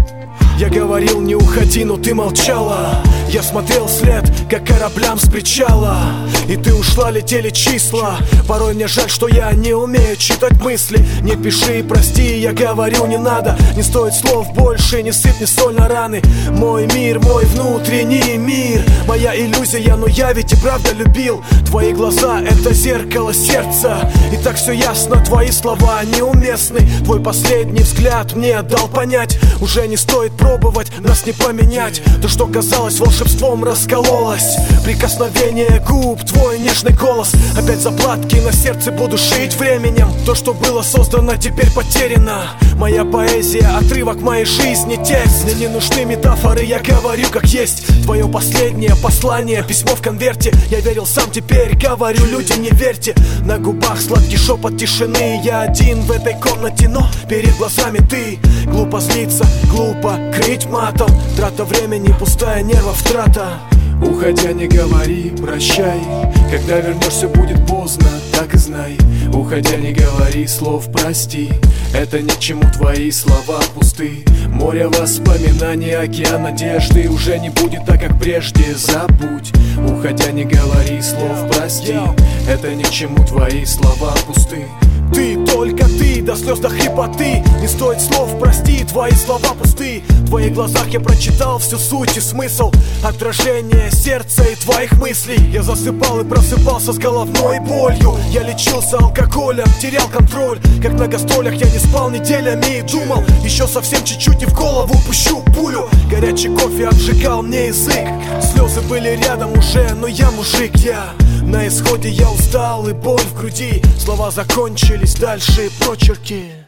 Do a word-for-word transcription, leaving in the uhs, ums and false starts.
Я говорил, не уходи, но ты молчала. Я смотрел вслед, как кораблям с причала. И ты ушла, летели числа. Порой мне жаль, что я не умею читать мысли. Не пиши и прости, я говорю, не надо. Не стоит слов больше, не сыпь ни соль на раны. Мой мир, мой внутренний мир, моя иллюзия, но я ведь и правда любил. Твои глаза — это зеркало сердца. И так все ясно, твои слова неуместны. Твой последний взгляд мне дал понять: уже не стоит пробовать нас не поменять. То, что казалось волшебством, раскололось. Прикосновение губ, твой нежный голос. Опять заплатки на сердце буду шить временем. То, что было создано, теперь потеряно. Моя поэзия — отрывок моей жизни, текст. Мне не нужны метафоры, я говорю как есть. Твое последнее послание, письмо в конверте. Я верил сам, теперь говорю, люди, не верьте. На губах сладкий шепот тишины. Я один в этой комнате, но перед глазами ты. Глупо злиться, глупо крыть матом. Трата времени, пустая нервов трата. Уходя, не говори прощай. Когда вернешься, будет поздно, так и знай. Уходя, не говори слов прости. Это ни к чему, твои слова пусты. Море воспоминаний, океан надежды. Уже не будет так, как прежде, забудь. Уходя, не говори слов прости. Это ни к чему, твои слова пусты. Ты, только ты, до слез, до хрипоты. Не стоит слов, прости, твои слова пусты. В твоих глазах я прочитал всю суть и смысл. Отражение сердца и твоих мыслей. Я засыпал и просыпался с головной болью. Я лечился алкоголем, терял контроль. Как на гастролях я не спал неделями и думал: еще совсем чуть-чуть и в голову пущу пулю. Горячий кофе обжигал мне язык. Слезы были рядом уже, но я мужик, я на исходе, я устал и боль в груди. Слова закончились, дальше прочерки.